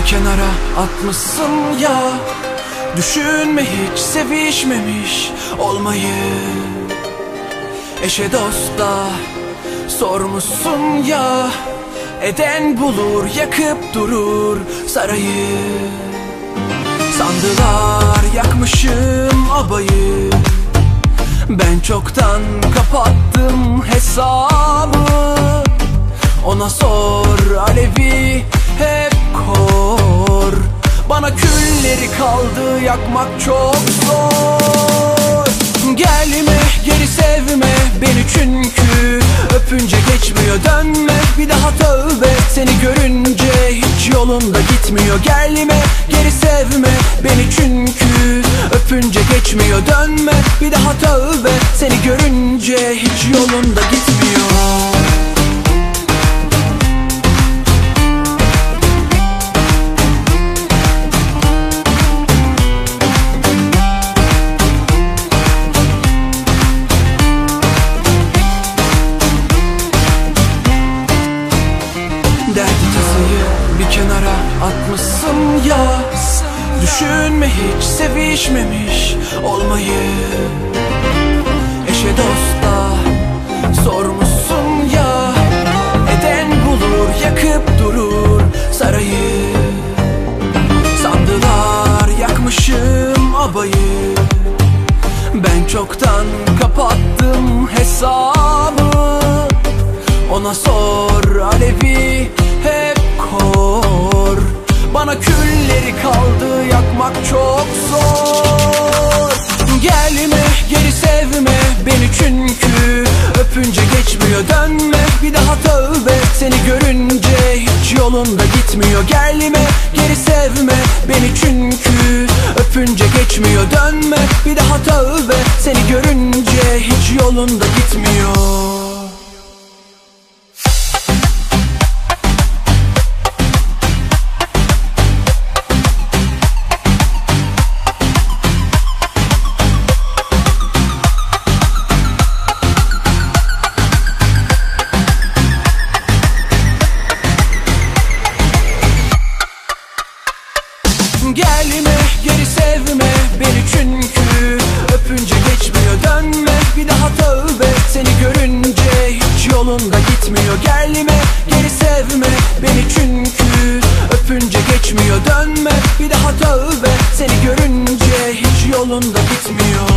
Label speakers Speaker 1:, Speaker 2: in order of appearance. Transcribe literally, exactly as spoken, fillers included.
Speaker 1: bir kenara atmışsın ya. Düşünme hiç sevişmemiş olmayı. Eşe dosta sormuşsun ya. Eden bulur, yakıp durur sarayı. Sandılar yakmışım abayı. Ben çoktan kapattım hesabı. Ona sor, alevi hep kor. Bana külleri kaldı yakmak çok zor. Gelme geri sevme beni çünkü öpünce geçmiyor. Dönme bir daha tövbe, seni görünce hiç yolunda gitmiyor. Gelme geri sevme beni çünkü öpünce geçmiyor. Dönme bir daha tövbe, seni görünce hiç yolunda gitmiyor. Derdi tasayı bir kenara atmışsın ya. Düşünme hiç sevişmemiş olmayı. Eşe dosta sormuşsun ya. Eden bulur, yakıp durur sarayı. Sandılar yakmışım abayı. Ben çoktan kapattım hesabı. Ona sor, alevi hep kor. Bana külleri kaldı yakmak çok zor. Gelme geri sevme beni çünkü öpünce geçmiyor. Dönme bir daha tövbe, seni görünce hiç yolunda gitmiyor. Gelme geri sevme beni çünkü öpünce geçmiyor. Dönme bir daha tövbe, seni görünce hiç yolunda gitmiyor. Gelme geri sevme beni çünkü öpünce geçmiyor. Dönme bir daha tövbe, seni görünce hiç yolunda gitmiyor. Gelme geri sevme beni çünkü öpünce geçmiyor. Dönme bir daha tövbe, seni görünce hiç yolunda gitmiyor.